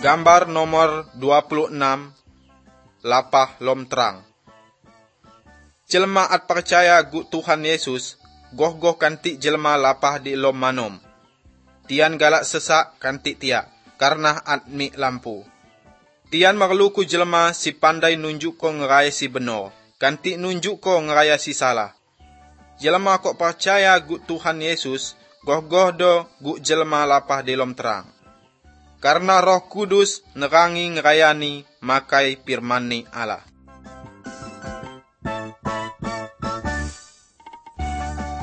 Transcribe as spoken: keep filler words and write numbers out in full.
Gambar nomor dua puluh enam, lapah lom terang. Jelma at percaya gu Tuhan Yesus, goh-goh kanti jelma lapah di lom manom. Tian galak sesak kanti tiak, karena at mi lampu. Tian merlu ku jelma si pandai nunjuk ko ngeraya si benar, kanti nunjuk ko ngeraya si salah. Jelma kok percaya gu Tuhan Yesus, goh-goh do gu jelma lapah di lom terang. Karena Roh Kudus nerangi ngerayani makai firman-Ni Allah.